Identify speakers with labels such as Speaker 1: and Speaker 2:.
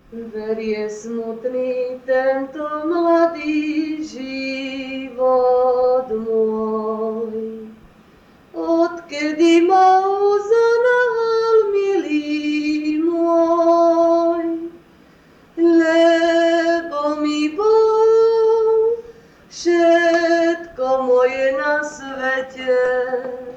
Speaker 1: Verie smutný tento mladý život môj. Odkedy ma uznal, milý môj, lebo mi bol všetko moje na svete